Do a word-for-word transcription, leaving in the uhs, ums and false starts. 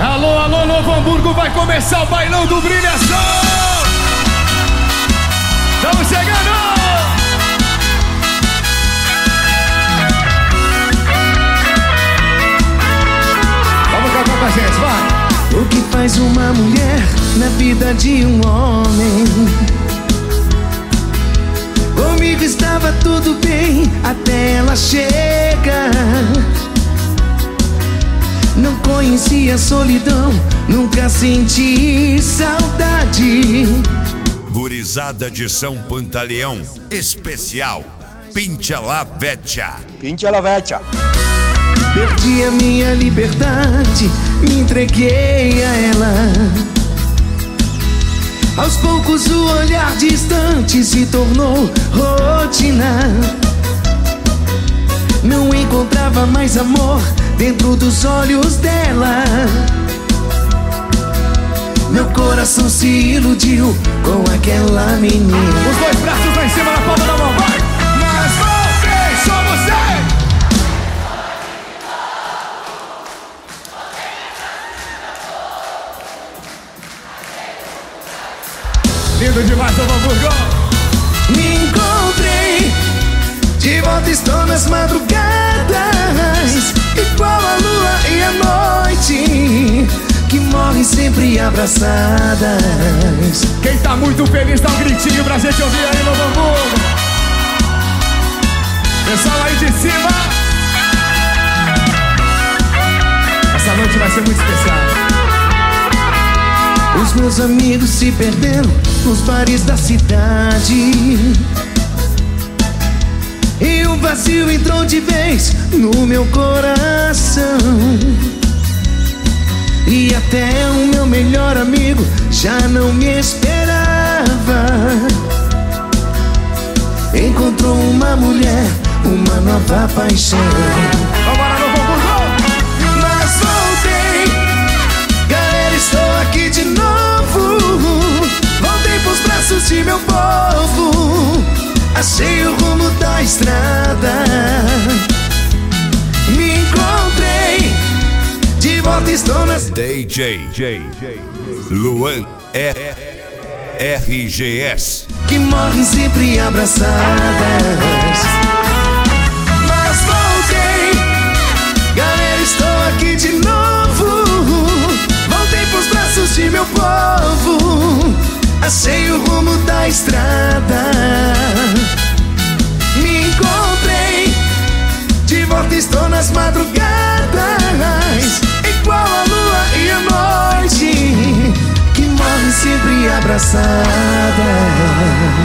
Alô, alô, Novo Hamburgo, vai começar o bailão do Brilhação. Estamos chegando. Vamos cantar com a gente, vai. O que faz uma mulher na vida de um homem? Comigo estava tudo bem até ela chega. Não conhecia solidão, nunca senti saudade. Gurizada de São Pantaleão, especial Pincha la Vecchia. Pincha la Vecchia. Perdi a minha liberdade, me entreguei a ela. Aos poucos o olhar distante se tornou rotina. Não encontrava mais amor dentro dos olhos dela. Meu coração se iludiu com aquela menina. Os dois braços lá em cima na palma da mão, vai! Mas voltei, só você! Lindo demais, Novo Hamburgo! Me encontrei, de volta estou nas madrugadas, igual a lua e a noite, que morrem sempre abraçadas. Quem tá muito feliz dá um gritinho pra gente ouvir aí, Novo Hamburgo. Pessoal aí de cima. Essa noite vai ser muito especial. Os meus amigos se perderam nos bares da cidade, e o vazio entrou de vez no meu coração. E até o meu melhor amigo já não me esperava. Encontrou uma mulher, uma nova paixão. Vambora, Novo Hamburgo! Mas voltei, galera, estou aqui de novo. Voltei pros braços de meu povo. Achei o rumo da estrada. Me encontrei, de volta estou nas... D J Luan R G S, que morrem sempre abraçadas. Mas voltei, galera, estou aqui de novo. Voltei pros braços de meu povo. Achei o rumo da estrada. Me encontrei, de volta estou nas madrugadas, igual a lua e a noite, que morrem sempre abraçadas.